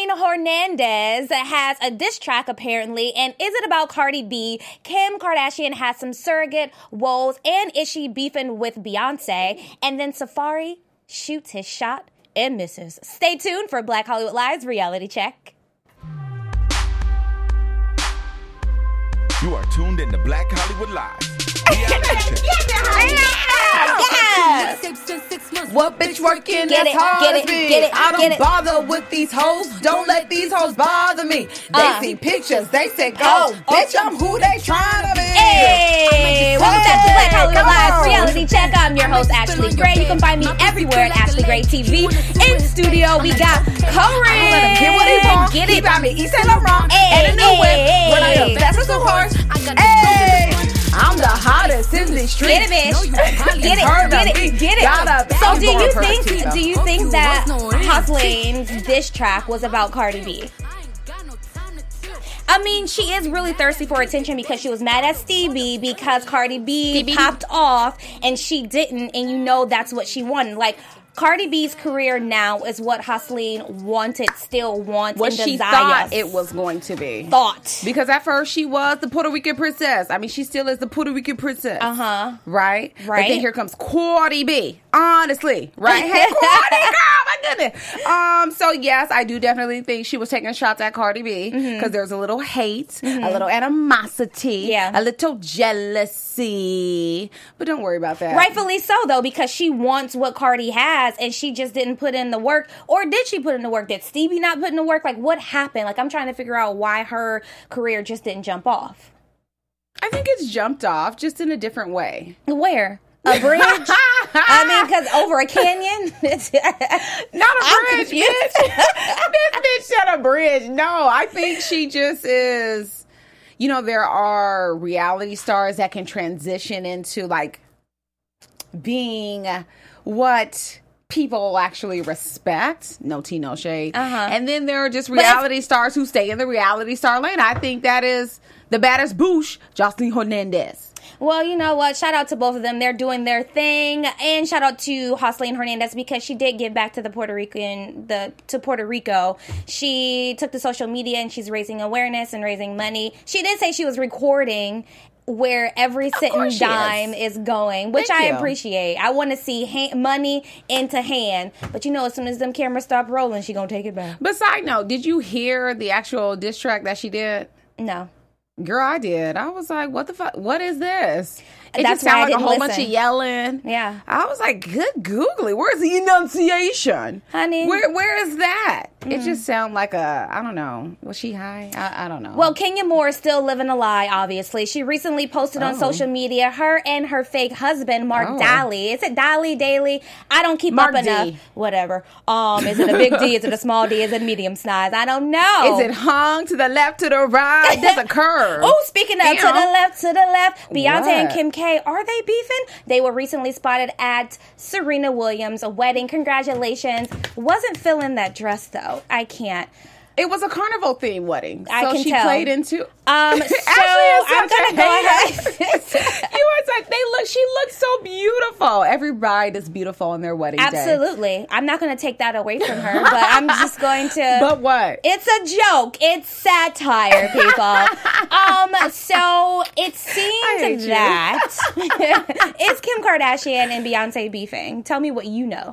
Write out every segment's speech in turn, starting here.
Hernandez has a diss track apparently, and is it about Cardi B? Kim Kardashian has some surrogate woes, and is she beefing with Beyonce? And then Safari shoots his shot and misses. Stay tuned for Black Hollywood Live's Reality Check. You are tuned in to Black Hollywood Live. Reality Check. What bitch working Get as it, hard get as it, me? get it, I get don't it. bother with these hoes. Don't let these hoes bother me. They see pictures, they say go. Bitch, I'm who they trying to be. Hey, welcome back to Black Hollywood Live Reality Check. I'm your host, Ashley Gray. You can find me everywhere at Ashley Gray TV. In studio, we got Corey. Let him get what he wants. Get He it. got me East Saint Laurent Hey, and a new whip. hey, When I hey. am fast as a horse. Hey, I'm the hottest in the street. Get it, bitch. Get it. So do you think that Hustline's diss track was about Cardi B? I mean, she is really thirsty for attention because she was mad at Stevie because Cardi B popped off and she didn't, and you know that's what she wanted. Like, Cardi B's career now is what Hustline still wants, What and she desires. thought it was going to be. Because at first she was the Puerto Rican princess. I mean, she still is the Puerto Rican princess. Uh-huh. Right? But Right. then here comes Cardi B. Honestly. Right? Hey, Cardi, girl, my goodness. So, yes, I do definitely think she was taking shots at Cardi B because there's a little hate, a little animosity, a little jealousy. But don't worry about that. Rightfully so, though, because she wants what Cardi has, and she just didn't put in the work. Or did she put in the work? Did Stevie not put in the work? Like, what happened? Like, I'm trying to figure out why her career just didn't jump off. I think it's jumped off, just in a different way. Where? A bridge? I mean, because over a canyon? Not a I'm bridge, confused. bitch. This bitch said a bridge. No, I think she just is. You know, there are reality stars that can transition into like being what people actually respect. No tea, no shade. And then there are just reality stars who stay in the reality star lane. I think that is the baddest boosh, Jocelyn Hernandez. Well, you know what? Shout out to both of them. They're doing their thing. And shout out to Hustline Hernandez because she did give back to Puerto Rico. She took to social media and she's raising awareness and raising money. She did say she was recording where every cent and dime is going, which I appreciate. I want to see money into hand. But you know, as soon as them cameras stop rolling, she gonna take it back. But side note, did you hear the actual diss track that she did? No. Girl, I did. I was like, what the fuck? What is this? It That's just why I sounded like a didn't whole listen. bunch of yelling. Yeah. I was like, good googly. Where's the enunciation? Honey. Where is that? It just sounded like I don't know. Was she high? I don't know. Well, Kenya Moore is still living a lie, obviously. She recently posted on social media her and her fake husband, Mark Daly. Is it Daly? I don't keep Mark up D. enough. Whatever. Is it a big D? Is it a small D? Is it medium size? I don't know. Is it hung to the left, to the right? There's a curve. Oh, speaking of to the left, Beyonce and What? Kim K, are they beefing? They were recently spotted at Serena Williams' wedding. Congratulations. Wasn't feeling that dress, though. I can't. It was a carnival themed wedding. So I can she tell. played into So I'm gonna go ahead. She looks so beautiful. Every bride is beautiful on their wedding day. Absolutely. I'm not going to take that away from her, but I'm just going to. But what? It's a joke. It's satire, people. So it seems that it's Kim Kardashian and Beyonce beefing. Tell me what you know.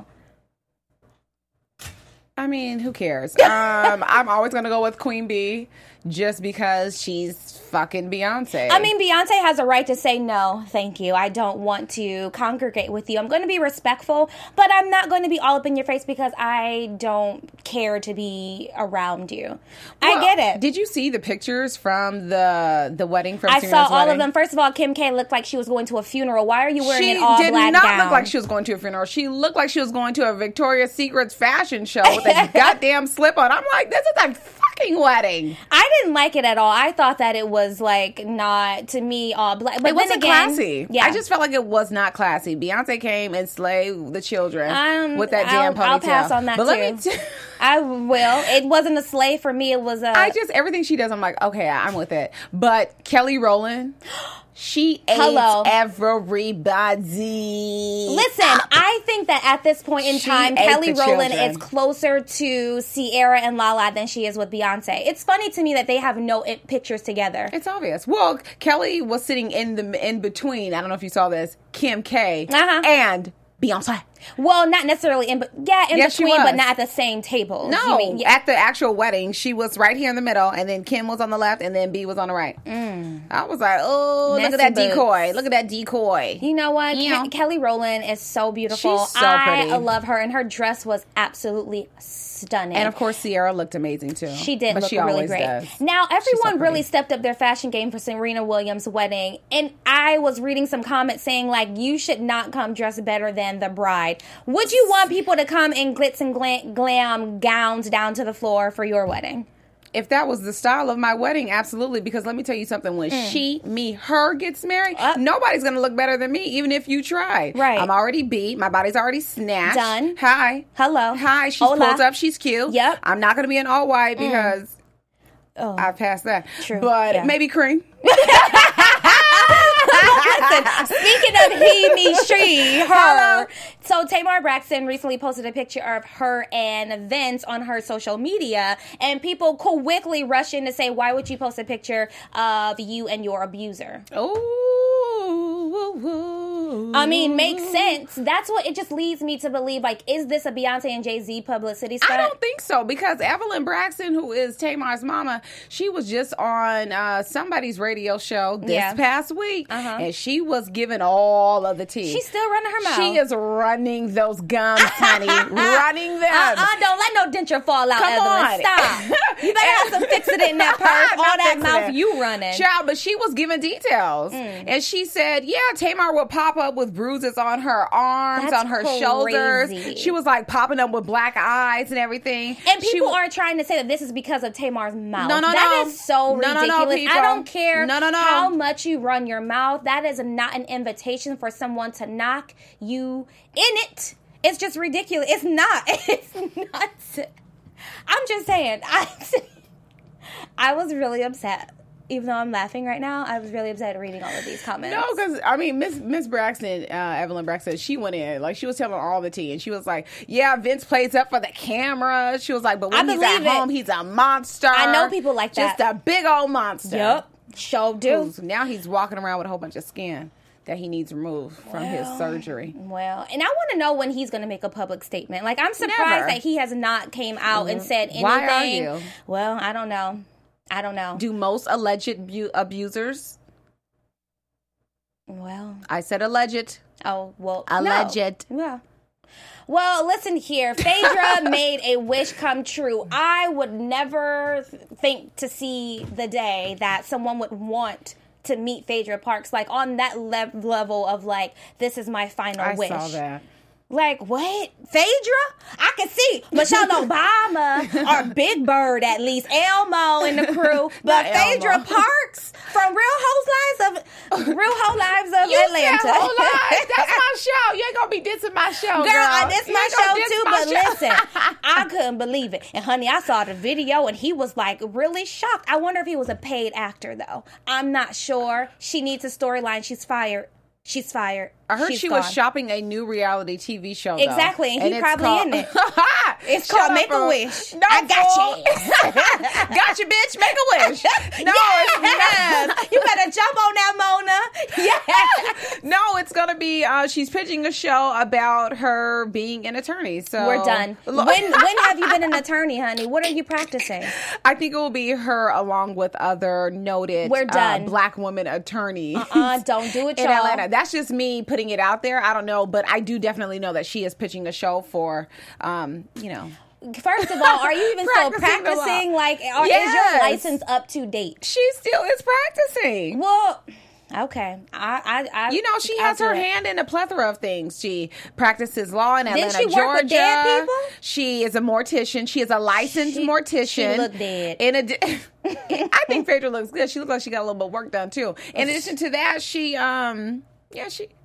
I mean, who cares? I'm always going to go with Queen Bee just because she's fucking Beyonce. I mean, Beyonce has a right to say no, thank you. I don't want to congregate with you. I'm going to be respectful, but I'm not going to be all up in your face because I don't care to be around you. I get it. Did you see the pictures from the wedding from I Serena's saw all wedding? of them. First of all, Kim K looked like she was going to a funeral. Why are you wearing She an all did black not gown? look like she was going to a funeral. She looked like she was going to a Victoria's Secret fashion show with a goddamn slip on. I'm like, this is a fucking wedding. I didn't like it at all. I thought that it was like not, to me, all black. But It wasn't again, classy. Yeah. I just felt like it was not classy. Beyonce came and slayed the children with that damn ponytail. I'll pass on that but too. Let me I will. It wasn't a slay for me. It was a. everything she does, I'm like, okay, I'm with it. But Kelly Rowland, She ate Hello. everybody. Listen, I think that at this point in She time, ate Kelly the Rowland children. is closer to Ciara and Lala than she is with Beyonce. It's funny to me that they have no pictures together. It's obvious. Well, Kelly was sitting in between. I don't know if you saw this. Kim K and Beyonce. Well, not necessarily in Yes, she between, was. but not at the same table. No, You mean, yeah. at the actual wedding, she was right here in the middle, and then Kim was on the left, and then B was on the right. I was like, oh, look at Nasty that boots. decoy. Look at that decoy. You know what? Yeah. Kelly Rowland is so beautiful. She's so pretty. I love her, and her dress was absolutely stunning. And of course, Ciara looked amazing too. She did but look she really always great. does. Now, everyone so really pretty. stepped up their fashion game for Serena Williams' wedding. And I was reading some comments saying, like, you should not come dressed better than the bride. Would you want people to come in glitz and glam gowns down to the floor for your wedding? If that was the style of my wedding, absolutely. Because let me tell you something. When her gets married, nobody's going to look better than me, even if you try. Right. I'm already beat. My body's already snatched. Done. Hi. Hello. Hi. She's Hola. pulled up. She's cute. Yep. I'm not going to be in all white because I passed that. True. But Yeah. maybe cream. Listen, speaking of he, me, she, her. Hello. So Tamar Braxton recently posted a picture of her and Vince on her social media, and people quickly rush in to say, why would you post a picture of you and your abuser? Ooh. I mean, makes sense. That's what it just leads me to believe, like, is this a Beyonce and Jay-Z publicity stunt? I don't think so, because Evelyn Braxton, who is Tamar's mama, she was just on somebody's radio show this past week, and she was giving all of the tea. She's still running her mouth. She is running those gums, honey. Running them. Don't let no denture fall out, Come Evelyn. on. Stop. You better have some fix-it in that purse. All Not that fixing mouth it. you running. Child, but she was giving details. And she said, yeah, Tamar would pop up with bruises on her arms, That's on her crazy. shoulders. She was like popping up with black eyes and everything. And people are trying to say that this is because of Tamar's mouth. No, That is so No, ridiculous. people. I don't care No. how much you run your mouth. That is not an invitation for someone to knock you in it. It's just ridiculous. It's not. It's not. I'm just saying. I was really upset. Even though I'm laughing right now, I was really upset reading all of these comments. No, because I mean, Miss Braxton, Evelyn Braxton, she went in like she was telling all the tea, and she was like, "Yeah, Vince plays up for the camera." She was like, "But when he's at home, he's a monster." I know people like that. just a big old monster. Yep, sure do. Now he's walking around with a whole bunch of skin that he needs removed from his surgery. Well, and I want to know when he's going to make a public statement. Like, I'm surprised Never. that he has not came out and said anything. Why are you? Well, I don't know. Do most alleged abusers? Well, I said alleged. oh, well, Alleged. No. Yeah. Well, listen here. Phaedra made a wish come true. I would never think to see the day that someone would want to meet Phaedra Parks, like on that level of like, this is my final wish. I saw that. Like, what? Phaedra? I can see Michelle Obama or Big Bird, at least, Elmo and the crew. But Not Phaedra Elmo. Parks from Real Housewives of You Atlanta. said whole life. That's my show. You ain't gonna be dissing my show, Girl, this You my ain't gonna show diss too, my but show. listen, I couldn't believe it. And honey, I saw the video and he was like really shocked. I wonder if he was a paid actor though. I'm not sure. She needs a storyline. She's fired. She's fired. I heard She's she gone. was shopping a new reality TV show. Though. Exactly, and he it's probably called, in it. It's Shut called up, Make a bro. Wish. No, I got fool. you. Got you, bitch. Make a wish. No, it's not. You better jump on that, Mona. Yeah. No, it's gonna be. She's pitching a show about her being an attorney. So We're done. When have you been an attorney, honey? What are you practicing? I think it will be her along with other noted We're done. Black women attorneys. Don't do it, in y'all. Atlanta. That's just me putting it out there. I don't know, but I do definitely know that she is pitching a show for, First of all, are you even still Practicing the law. practicing? Like, is your Yes. license up to date? She still is practicing. Well, okay. I She I'll has do her it. hand in a plethora of things. She practices law in Didn't Atlanta, she work Georgia. with dead people? She is a mortician. She is a licensed mortician. She looked dead. I think Phaedra looks good. She looks like she got a little bit of work done too. In addition to that, she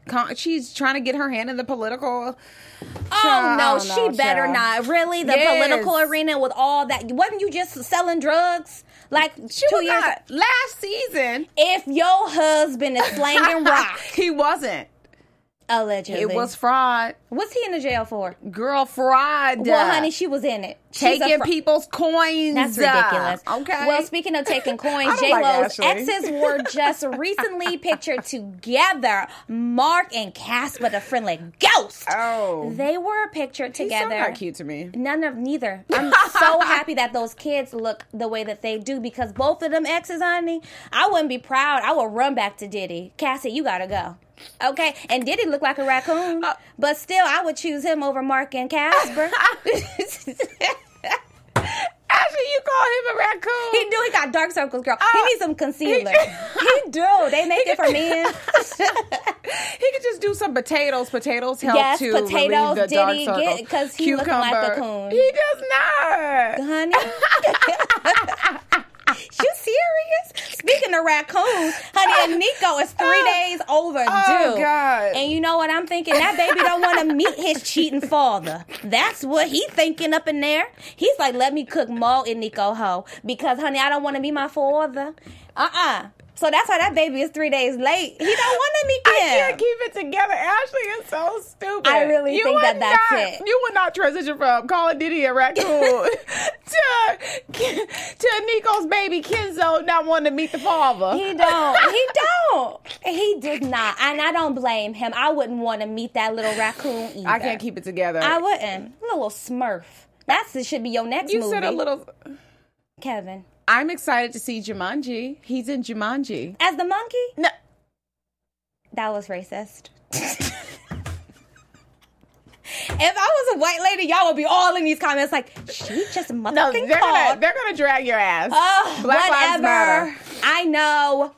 She's trying to get her hand in the political. Oh no, she better not. Really, the Yes. political arena with all that. Wasn't you just selling drugs like She 2 was years? not. Last season, If your husband is slanging rock, he wasn't. allegedly, It was fraud. What's he in the jail for? Girl, fraud. Well, honey, she was in it. She's taking people's coins. That's ridiculous. Okay. Well, speaking of taking coins, I don't J-Lo's like Ashley. exes were just recently pictured together. Mark and Casper, the friendly ghost. Oh. They were pictured He's together. so not cute to me. Neither. I'm so happy that those kids look the way that they do because both of them exes, honey, I wouldn't be proud. I would run back to Diddy. Cassie, you gotta go. Okay, and Diddy looked like a raccoon, but still, I would choose him over Mark and Casper. Actually, you call him a raccoon. He do. He got dark circles, girl. He needs some concealer. He do. They make it for men. He could just do some potatoes. Potatoes help Yes, to potatoes, relieve the dark Diddy, circles. because he looking like a coon. He does not. Honey. You serious? Speaking of raccoons, honey, and Nico is 3 days overdue. Oh, God. And you know what I'm thinking? That baby don't want to meet his cheating father. That's what he thinking up in there. He's like, let me cook more in Nico ho because, honey, I don't want to be my father. So that's why that baby is 3 days late. He don't want to meet him. I can't keep it together. Ashley is so stupid. I really think would that that's not, it. You would not transition from calling Diddy a raccoon to Nico's baby Kenzo not wanting to meet the father. He don't. He did not. And I don't blame him. I wouldn't want to meet that little raccoon either. I can't keep it together. I wouldn't. Little Smurf. That should be your next movie. You said a little... Kevin. I'm excited to see Jumanji. He's in Jumanji. As the monkey? No. That was racist. If I was a white lady, y'all would be all in these comments like, she just motherfucking called. They're gonna drag your ass. Whatever. Black Lives Matter. I know.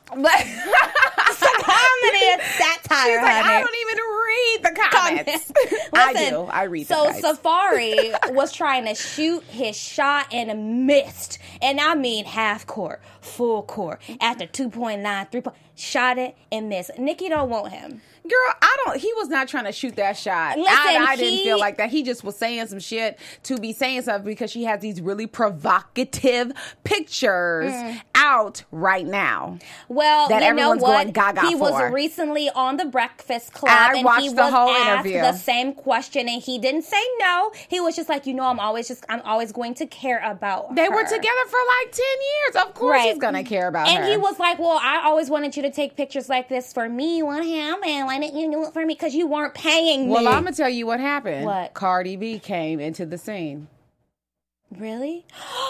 It's a comedy. It's satire, She's like, honey. I don't even read the comments. Listen, I do. I read the So comments. Safari was trying to shoot his shot and missed. And I mean half court, full court. After 2.9, 3 point, shot it and missed. Nikki don't want him. Girl, he was not trying to shoot that shot. Listen, I didn't feel like that. He just was saying some shit to be saying something because she has these really provocative pictures out right now. Well, that you know everyone's what? going gaga He was for. recently on the Breakfast Club I and watched he the was whole asked interview. the same question and he didn't say no. He was just like, I'm always going to care about They her. were together for like 10 years. Of course he's going to care about her. And he was like, well, I always wanted you to take pictures like this for me. What happened? Why didn't you do it for me? Because you weren't paying me. Well, I'm going to tell you what happened. What? Cardi B came into the scene. Really?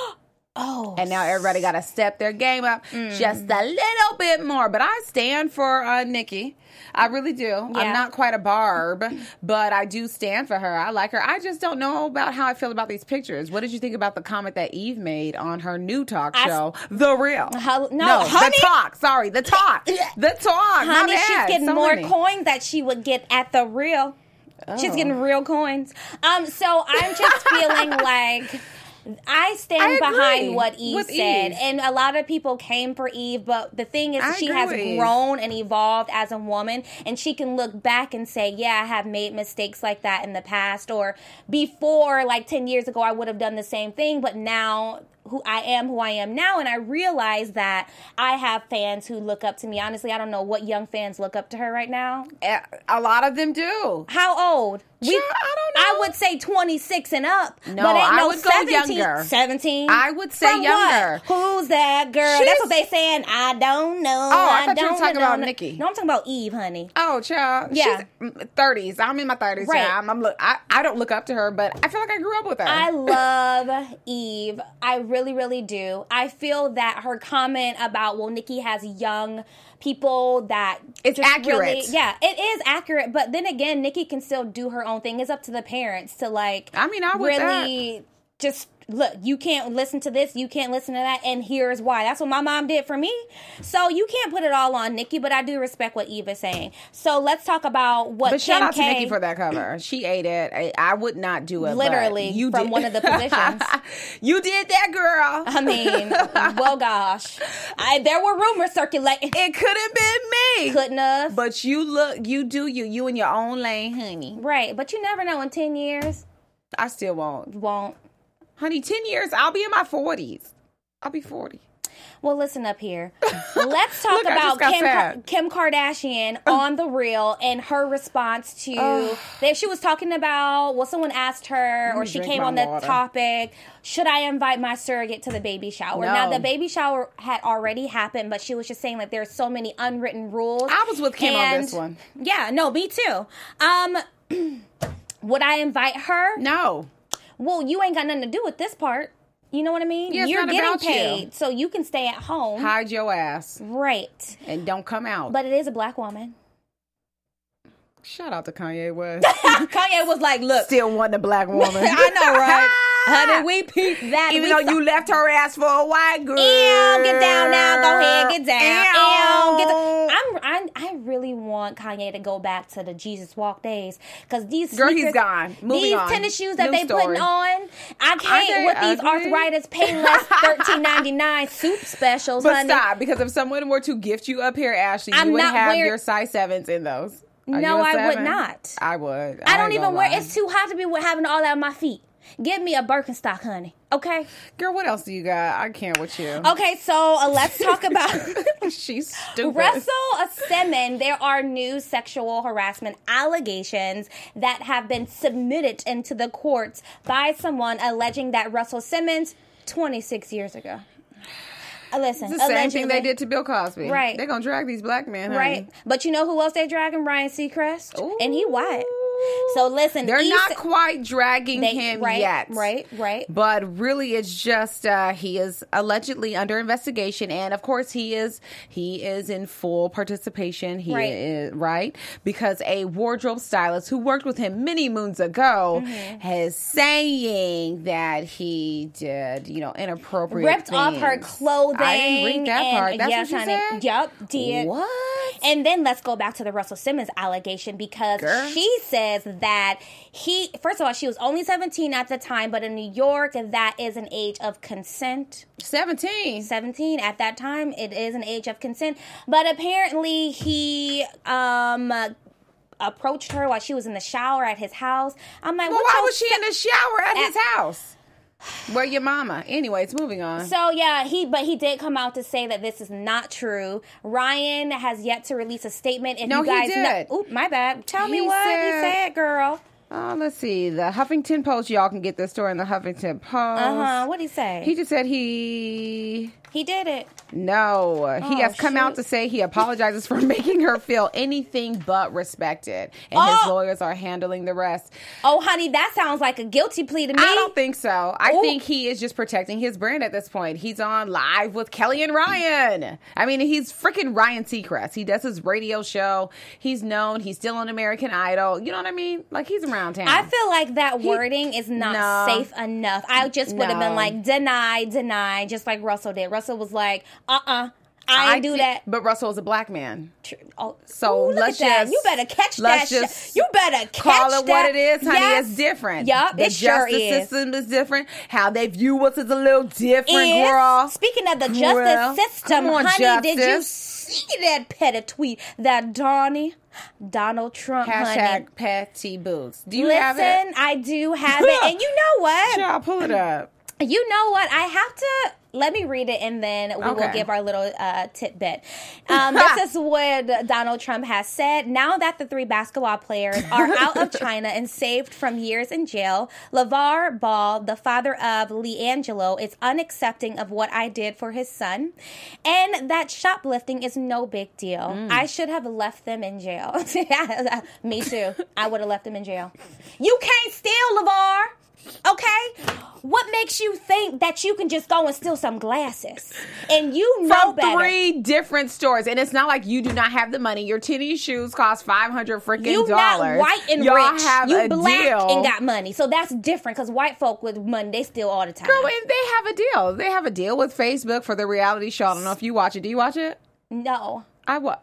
Oh. And now everybody got to step their game up just a little bit more. But I stand for Nikki. I really do. Yeah. I'm not quite a Barb, but I do stand for her. I like her. I just don't know about how I feel about these pictures. What did you think about the comment that Eve made on her new talk show, The Real? Honey. The Talk. Sorry, The Talk. The Talk. My Honey, bad. she's getting So more many. coins that she would get at The Real. She's Oh. getting real coins. So I'm just feeling like I stand I agree behind what Eve with said. Eve. And a lot of people came for Eve, but the thing is I she agree has with Eve. grown and evolved as a woman, and she can look back and say, yeah, I have made mistakes like that in the past, or before, like 10 years ago, I would have done the same thing, but now who I am now, and I realize that I have fans who look up to me. Honestly, I don't know what young fans look up to her right now. A lot of them do. How old? Sure, I don't know. I would say 26 and up. No, but ain't I no would go 17, younger. 17. I would say From younger. What? Who's that girl? She's- That's what they saying. I don't know. Oh, I thought you were don't talking know. about Nikki. No, I'm talking about Eve, honey. Oh, child. Yeah. She's 30s. I'm in my 30s. Right. Yeah. I don't look up to her, but I feel like I grew up with her. I love Eve. I really, really do. I feel that her comment about, well, Nikki has young people that It's just accurate. really- yeah, it is accurate. But then again, Nikki can still do her own thing. It's up to the parents to like. I mean, I would really just look. You can't listen to this. You can't listen to that. And here's why. That's what my mom did for me. So you can't put it all on Nikki. But I do respect what Eve is saying. So let's talk about what. But Kim shout out to K, Nikki for that cover. She ate it. I would not do it. Literally but you from did. one of the positions. You did that, girl. I mean, well, gosh. There were rumors circulating. It could have been me. me. Couldn't have. But you do you in your own lane, honey. Right. But you never know in 10 years. I still won't. Won't. Honey, 10 years, I'll be in my 40s. I'll be 40. Well, listen up here. Let's talk Look, I just about got sad. Kim Kardashian on The Real and her response to that. She was talking about, well, someone asked her, or she drink came my on the water. topic, should I invite my surrogate to the baby shower? No. Now, the baby shower had already happened, but she was just saying that there's so many unwritten rules. I was with Kim on And- this one. Yeah, no, me too. Would I invite her? No. Well, you ain't got nothing to do with this part. You know what I mean? Yeah, it's You're not getting about you. paid, so you can stay at home. Hide your ass Right. and don't come out. But it is a black woman. Shout out to Kanye West. Kanye was like, look, Still wanting a black woman. I know, right? Honey, we peeped that. Even We though saw- you left her ass for a white girl. Ew, get down now. Go ahead, get down. Ew. Ew, get down. I really want Kanye to go back to the Jesus Walk days, because these Girl, sneakers, he's gone. Moving these on. tennis shoes that New they story. putting on, I can't Aren't they with these ugly? arthritis payless $13.99 soup specials, But honey. stop, because if someone were to gift you a pair, Ashley, I'm you would not have wearing- your size 7s in those. Are No, you a I would 7? not. I would. I don't ain't even gonna wear. lie. It's too hot to be having all that on my feet. Give me a Birkenstock, honey. Okay. Girl, what else do you got? I can't with you. Okay. So let's talk about She's stupid. Russell Simmons. There are new sexual harassment allegations that have been submitted into the courts by someone alleging that Russell Simmons, 26 years ago. Listen, It's the same allegedly, thing they did to Bill Cosby. Right. They're going to drag these black men, honey. right? But you know who else they dragging? Ryan Seacrest, Ooh. and he white. So listen, They're East- not quite dragging him right, yet. Right. But really, it's just he is allegedly under investigation, and of course, he is in full participation. He Right. is right because a wardrobe stylist who worked with him many moons ago is saying that he did, inappropriate Ripped off her things. clothing. I didn't read that and- part. That's yes, what you honey. said? Yep, did. What? And then let's go back to the Russell Simmons allegation, because Girl. she says that first of all, she was only 17 at the time, but in New York, that is an age of consent. 17. 17 at that time, it is an age of consent. But apparently he approached her while she was in the shower at his house. I'm like, Well, what why your was she in the shower at his at- house? Where your mama? Anyways, moving on. So yeah, he did come out to say that this is not true. Ryan has yet to release a statement. If No, you guys he did. Know, my bad. Tell me He what said- he said, girl. Let's see. The Huffington Post. Y'all can get this story in the Huffington Post. What'd he say? He just said he did it. No, he Oh, has come out shoot. to say he apologizes for making her feel anything but respected, and his Oh. lawyers are handling the rest. Oh, honey, that sounds like a guilty plea to me. I don't think so. I Ooh. think he is just protecting his brand at this point. He's on live with Kelly and Ryan. I mean, he's freaking Ryan Seacrest. He does his radio show. He's known. He's still on American Idol. You know what I mean? Like, he's around town. I feel like that wording is not No. safe enough. I just would have No. been like, deny, just like Russell did. Russell was like, I ain't do that. But Russell is a black man. Oh, So ooh, look let's at that. just- You better catch let's that. just You better catch Call it that. what it is, honey. Yes. It's different. Yup, The it sure justice is. system is different. How they view us is a little different, Is- girl. Speaking of the Well, justice system, come on, honey, did you justice. see that petty tweet that Donald Trump, honey? Hashtag Patty Boots. Do you Listen, have it? I do have it. And you know what? Child, pull it up. You know what? I have to. Let me read it, and then we will Okay. give our little tidbit. This is what Donald Trump has said. Now that the 3 basketball players are out of China and saved from years in jail, LeVar Ball, the father of LeAngelo, is unaccepting of what I did for his son, and that shoplifting is no big deal. I should have left them in jail. Me too. I would have left them in jail. You can't steal, LeVar. Okay? What makes you think that you can just go and steal some glasses? And you know From better. 3 different stores. And it's not like you do not have the money. Your tennis shoes cost $500 freaking You dollars. not white and Y'all rich. have You a black deal. and got money. So that's different, because white folk with money, they steal all the time. Girl, and they have a deal. They have a deal with Facebook for the reality show. I don't know if you watch it. Do you watch it? No. I was.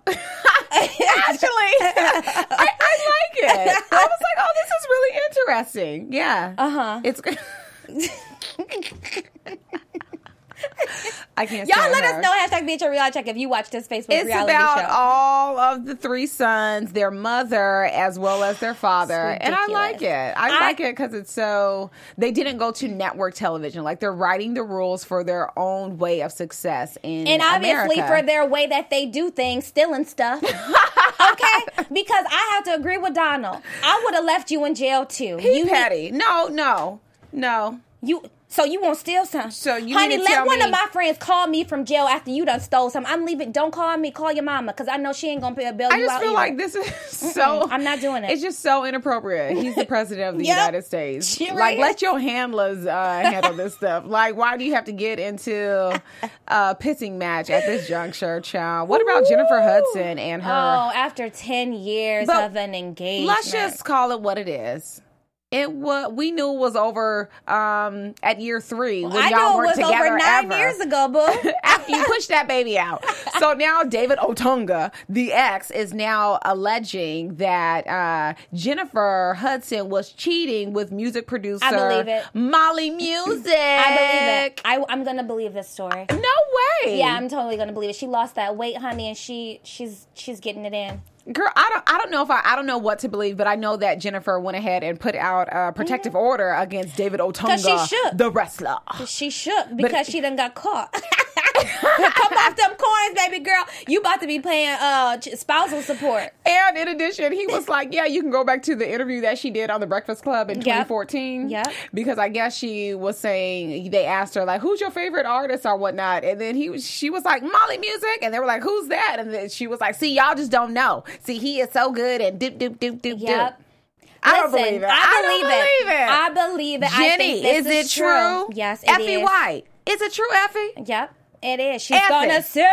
Actually, I like it. I was like, oh, this is really interesting. Yeah. Uh-huh. It's I can't Y'all stand let her. us know. # Beat Your Reality Check if you watch this Facebook It's reality about show. all of the 3 sons, their mother, as well as their father. It's And I ridiculous. like it. I like it because it's so... They didn't go to network television. Like, they're writing the rules for their own way of success in And obviously America. for their way that they do things, stealing stuff. Okay? Because I have to agree with Donald. I would have left you in jail too. He petty. No. So you won't steal something. So you Honey, mean to let tell one me- of my friends call me from jail after you done stole something. I'm leaving. Don't call me. Call your mama because I know she ain't gonna pay a bill. I you just out feel either. like this is so... I'm not doing it. It's just so inappropriate. He's the president of the Yep. United States. She Like, right. let your handlers handle this stuff. Like, why do you have to get into a pissing match at this juncture, child? What about Jennifer Hudson and her... Oh, after 10 years But of an engagement. Let's just call it what it is. We knew it was over at year 3 when I y'all knew it weren't was together over 9 ever. years ago, boo. After you pushed that baby out. So now David Otunga, the ex, is now alleging that Jennifer Hudson was cheating with music producer I believe it. Molly Music. I believe it. I'm gonna believe this story. No way. Yeah, I'm totally gonna believe it. She lost that weight, honey, and she's getting it in. Girl, I don't know if I don't know what to believe, but I know that Jennifer went ahead and put out a protective order against David Otunga, she should. the wrestler. She should because she done got caught. Come off them coins, baby girl. You about to be paying spousal support. And in addition, he was like, yeah, you can go back to the interview that she did on The Breakfast Club in 2014. Yep. Because I guess she was saying, they asked her, like, who's your favorite artist or whatnot? And then she was like, Molly Music. And they were like, who's that? And then she was like, see, y'all just don't know. See, he is so good and doop, doop, doop, doop, Yep. doop. I don't Listen, believe it. I believe it. I Jenny, think this is it true? Yes, it Effie is. White. Is it true, Effie? Yep, it is. She's Effie. gonna say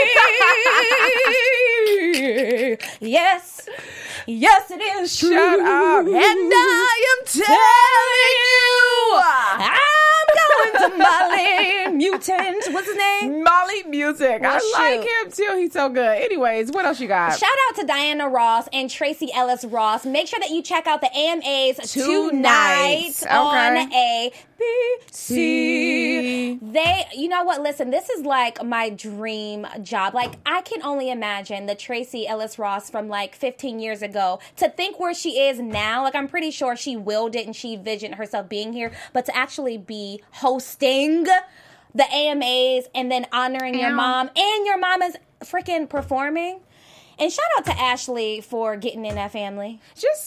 yes. Yes, it is true. Shut up. And I am telling you. I'm going to Molly Mutant. What's his name? Molly Music. Well, I like shoot. him too. He's so good. Anyways, what else you got? Shout out to Diana Ross and Tracy Ellis Ross. Make sure that you check out the AMAs Tonight. tonight on Okay. ABC. You know what? Listen, this is like my dream job. Like, I can only imagine the Tracy Ellis Ross from like 15 years ago to think where she is now. Like, I'm pretty sure she willed it and she envisioned herself being here, but to actually be hosting the AMAs and then honoring your mom, and your mom is freaking performing. And shout out to Ashley for getting in that family. Just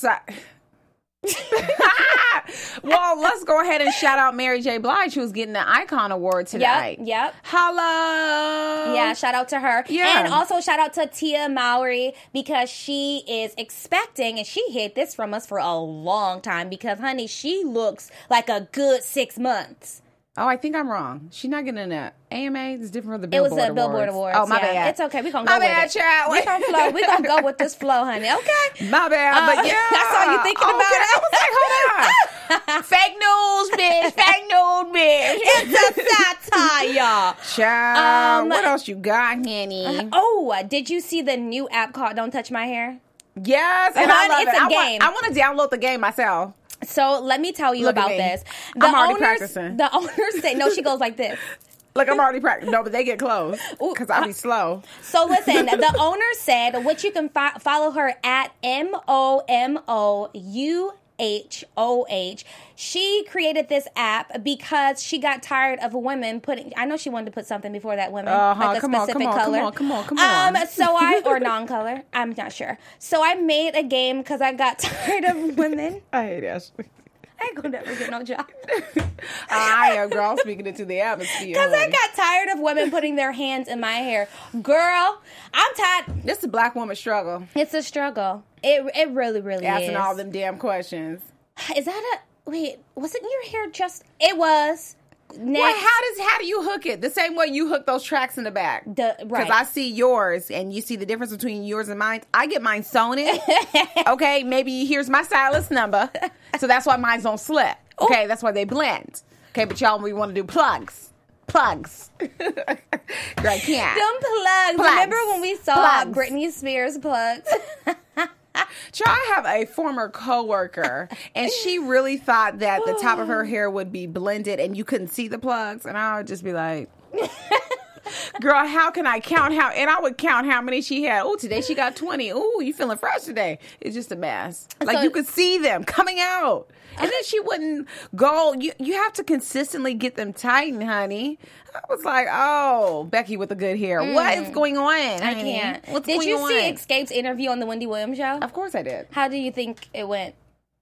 well, let's go ahead and shout out Mary J. Blige, who's getting the Icon Award tonight. Yep. Hello. Yeah, shout out to her. Yeah. And also shout out to Tia Mowry because she is expecting, and she hid this from us for a long time because, honey, she looks like a good 6 months. Oh, I think I'm wrong. She's not getting an AMA. It's different from the It Billboard was the Billboard Awards. Oh, my yeah. bad. It's okay. We're going to My go with bad, it. child. We're going to flow. We're going to go with this flow, honey. Okay? My bad, but yeah. That's all you thinking about. Okay. I was like, hold on. Fake news, bitch. Fake news, bitch. It's a satire, y'all. Child, what else you got, Henny? Oh, did you see the new app called Don't Touch My Hair? Yes, and I love It's it. a game. I want to download the game myself. So let me tell you Look at about me. this. I'm already practicing. The owners say, no, she goes like this. Look, I'm already practicing. No, but they get close because I be slow. So listen, the owner said, which you can follow her at MOMOUHOH. She created this app because she got tired of women putting. I know she wanted to put something before that women, like a specific color. Come on. Or non-color. I'm not sure. So I made a game because I got tired of women. I hate Ashley. I ain't gonna never get no job. I am, girl. I'm speaking into the atmosphere. Because I got tired of women putting their hands in my hair. Girl, I'm tired. This is a black woman struggle. It's a struggle. It really, really Asking is. all them damn questions. Is that wait, wasn't your hair just, it was. Next, Well, how do you hook it? The same way you hook those tracks in the back. right. Because I see yours, and you see the difference between yours and mine. I get mine sewn in. Okay, maybe here's my stylist number. So that's why mine's don't slip. Okay, that's why they blend. Okay, but y'all, we want to do plugs. Plugs. Girl, I can't. Them plugs. Remember when we saw Plugs. Britney Spears plugs? I have a former coworker, and she really thought that the top of her hair would be blended and you couldn't see the plugs. And I would just be like, Girl, how can I count how? And I would count how many she had. Oh, today she got 20. Oh, you feeling fresh today? It's just a mess. Like, So- you could see them coming out. And then she wouldn't go. You have to consistently get them tightened, honey. I was like, oh, Becky with the good hair. What is going on, honey? I can't. What's Did going you on? see Escape's interview on the Wendy Williams show? Of course I did. How do you think it went?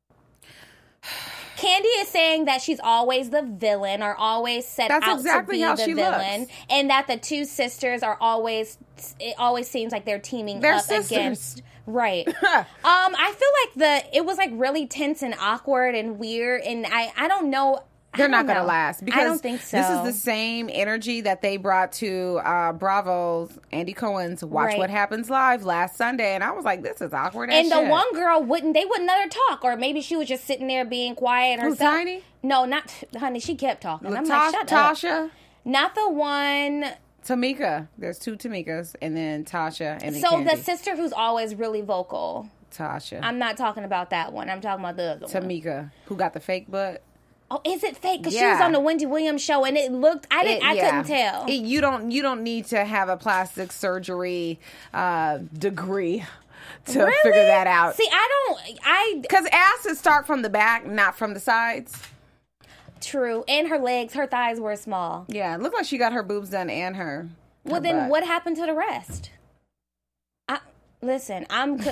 Candy is saying that she's always the villain or always set That's out exactly to be how the she villain, looks. and that the two sisters are always. It always seems like they're teaming They're up sisters. against. Right. I feel like it was like really tense and awkward and weird, and I don't know. They're I not don't going to know. last because I don't think so. this is the same energy that they brought to Bravo's Andy Cohen's Watch Right. What Happens Live last Sunday, and I was like, this is awkward. And as the shit. one girl wouldn't let her talk, or maybe she was just sitting there being quiet Who's herself. Tiny? No, not honey. She kept talking. I'm like, shut up. Tasha, Not the one. Tamika. There's two Tamikas, and then Tasha, and then So Candy. the sister who's always really vocal. Tasha, I'm not talking about that one. I'm talking about the other one. Tamika, who got the fake butt. Oh, is it fake? Because she Yeah. was on the Wendy Williams show, and it looked. I couldn't tell. You don't need to have a plastic surgery degree to Really? figure that out. See, I Because asses start from the back, not from the sides. true. And her legs, her thighs were small. Yeah, it looked like she got her boobs done and her. Well, her then butt. what happened to the rest? Listen,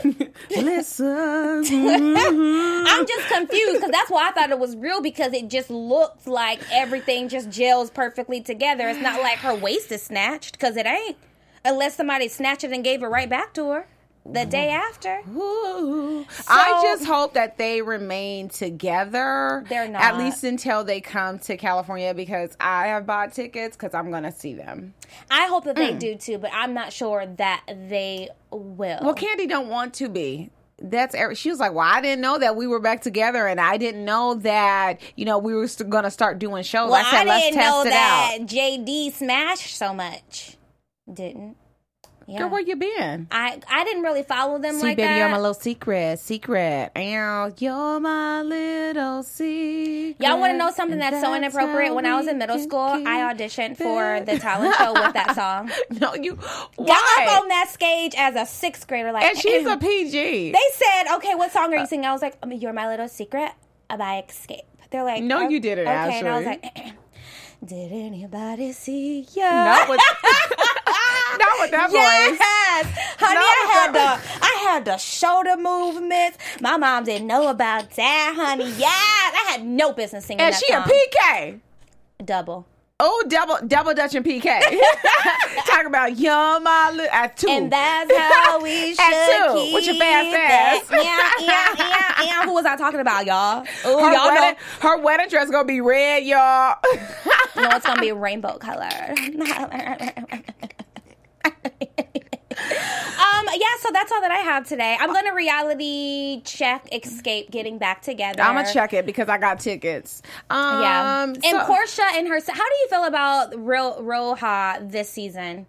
Listen. I'm just confused because that's why I thought it was real, because it just looks like everything just gels perfectly together. It's not like her waist is snatched, because it ain't. Unless somebody snatched it and gave it right back to her the day after. Ooh. I just hope that they remain together. They're not. At least until they come to California, because I have bought tickets because I'm going to see them. I hope that they do too, but I'm not sure that they will. Well, Candy don't want to be. She was like, well, I didn't know that we were back together, and I didn't know that, we were going to start doing shows. Well, I said, let's didn't test know it that out. JD smashed so much. Didn't. Yeah. Girl, where you been? I didn't really follow them See, like baby, that. you're my little secret. Ow, you're my little secret. Y'all want to know something that's so and inappropriate? When I was in middle school, I auditioned for the talent show with that song. No, you. Got Why? up on that stage as a sixth grader, like, And she's a PG. They said, "Okay, what song are you singing?" I was like, "You're My Little Secret" by Escape. They're like, No, you didn't, Okay, and I was actually. like, "Did anybody see you?" Not with, not with that voice. Yes, honey, I had the shoulder movements. My mom didn't know about that, honey. Yes, I had no business singing And that she song. a PK. Double. Oh, double Dutch and PK. Talk about you're my at 2. And that's how we should At 2, keep with your fast it. Yeah. Who was I talking about, y'all? Oh, her, y'all know. her wedding dress gonna be red, y'all. No, it's gonna be rainbow color. Yeah, so that's all that I have today. I'm gonna reality check Escape getting back together. I'm gonna check it because I got tickets. Yeah, and so- Portia and her. How do you feel about Roja this season?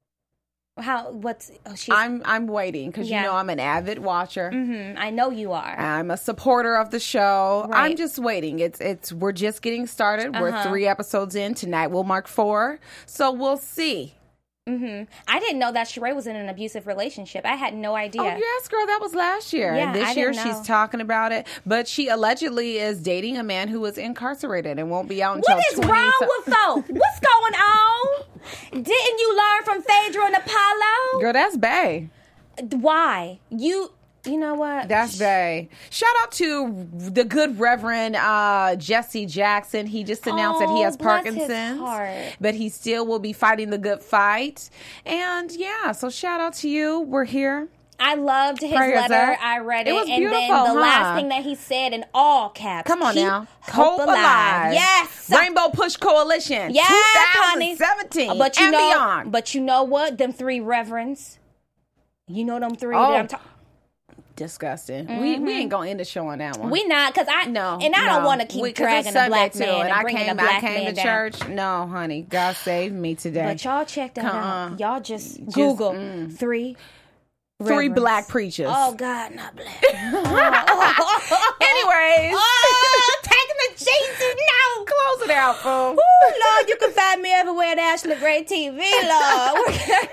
She's. I'm waiting because Yeah. I'm an avid watcher. I know you are. I'm a supporter of the show. Right. I'm just waiting. We're just getting started. We're 3 episodes in. Tonight will mark 4. So we'll see. I didn't know that Sheree was in an abusive relationship. I had no idea. Oh, yes, girl. That was last year. Yeah, And this I year didn't know. she's talking about it. But she allegedly is dating a man who was incarcerated and won't be out until What is 20. wrong with folks? What's going on? Didn't you learn from Phaedra and Apollo? Girl, that's bae. Why? You know what? That's bae. Shout out to the good Reverend Jesse Jackson. He just announced that he has bless his Parkinson's, heart. but he still will be fighting the good fight. And yeah, so shout out to you. We're here. I loved his Prayers letter. up. I read It it. was And then beautiful, the huh? last thing that he said in all caps. Come on keep now. Hope alive. Yes. Rainbow Push Coalition. Yes, honey. 2017 But you and know, beyond. But you know what? Them 3 reverends. You know them 3 Oh. that I'm talking. Disgusting. We ain't gonna end the show on that one. We not, because I don't want to keep dragging a black man and bringing a black I came man to down. church. No, honey, God saved me today. But y'all check that out. Y'all just Google 3 3 reverends. black preachers. Oh God, not black. Anyways, Taking the No. Close it out, fool. Ooh, Lord, you can find me everywhere at Ashley Gray TV, Lord.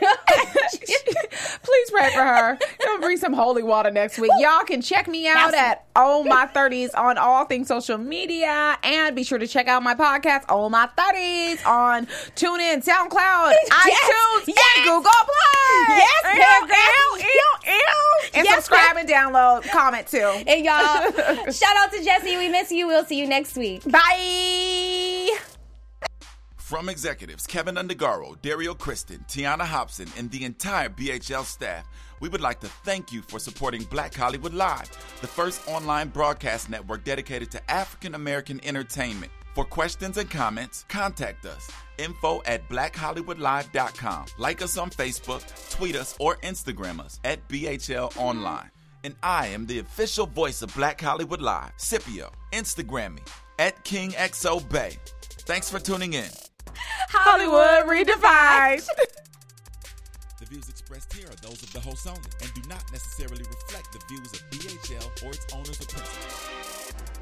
Please pray for her. Gonna bring some holy water next week. Y'all can check me out at Oh My 30s on all things social media, and be sure to check out my podcast, Oh My 30s, on TuneIn, SoundCloud, iTunes, and Google Play. And subscribe and download, comment too. And y'all, shout out to Jesse. We miss you. We'll see you next week. Bye. From executives Kevin Undergaro, Dario Kristen, Tiana Hobson, and the entire BHL staff, we would like to thank you for supporting Black Hollywood Live, the first online broadcast network dedicated to African American entertainment. For questions and comments, contact us. info@blackhollywoodlive.com. Like us on Facebook, tweet us, or Instagram us at BHL Online. And I am the official voice of Black Hollywood Live, Scipio. Instagram me at KingXOBay. Thanks for tuning in. Hollywood Redefined. The views expressed here are those of the host only and do not necessarily reflect the views of BHL or its owners or principals.